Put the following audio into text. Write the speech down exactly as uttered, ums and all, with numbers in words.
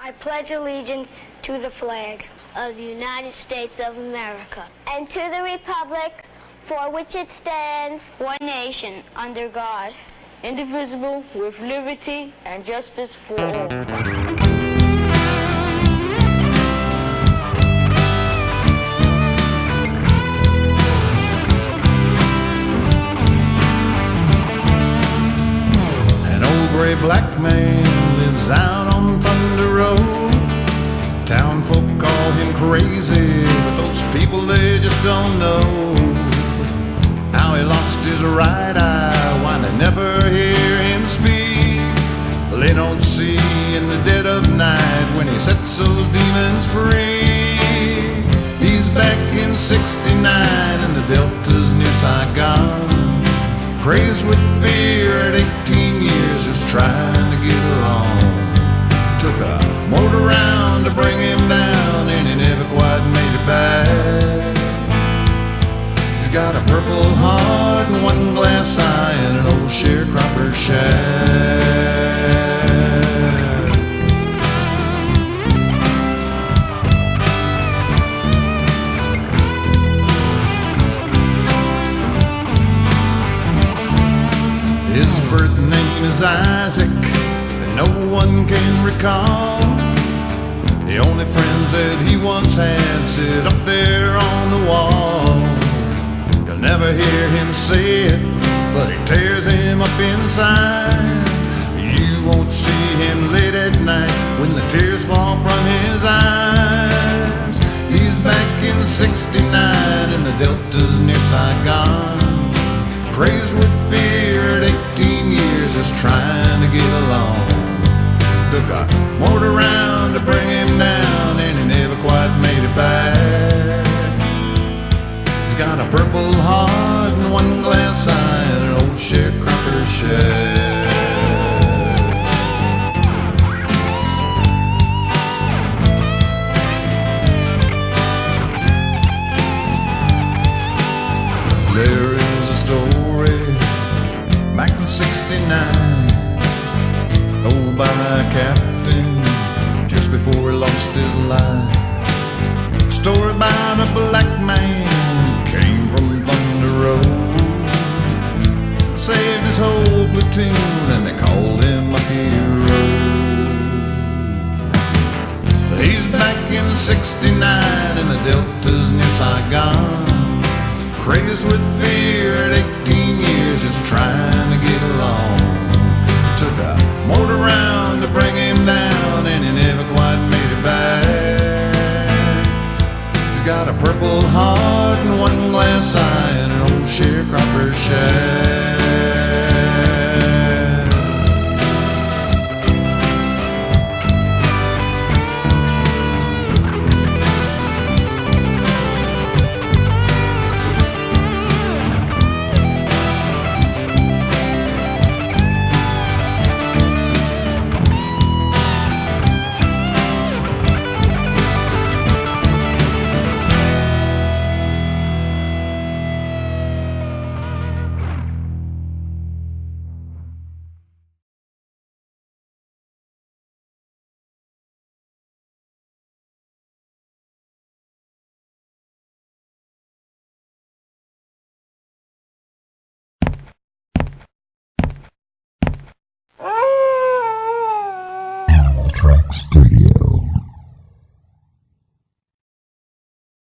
I pledge allegiance to the flag of the United States of America and to the republic for which it stands, one nation, under God, indivisible, with liberty and justice for all. Gray black man lives out on Thunder Road. Town folk call him crazy, but those people, they just don't know how he lost his right eye, why they never hear him speak. They don't see in the dead of night when he sets those demons free. He's back in sixty-nine and the Delta's near Saigon, crazed with fear at eighteen years, just trying to get along. Took a motor around to bring him down, and he never quite made it back. He's got a purple heart and one glass eye and an old sharecropper shack. His birth name is Isaac, and no one can recall. The only friends that he once had sit up there on the wall. You'll never hear him say it, but it tears him up inside. You won't see him late at night when the tears fall from his eyes. He's back in sixty-nine and the Delta's near Saigon, crazed with fear at eighteen years, just trying to get along. Took a motor around to bring him down, and he never quite made it back. He's got a purple heart and one glass eye and an old sharecropper shack. There is a story back in sixty-nine, told by a captain just before he lost his life. A story about a black man who came from Thunder Road, saved his whole platoon and they called him a hero. He's back in sixty-nine and the Delta's near Saigon, crazed with fear at eighteen years, just trying to get along. Took a motor around to bring him down, and he never quite made it back. He's got a purple heart and one glass eye and an old sharecropper shack. Animal Track Studio.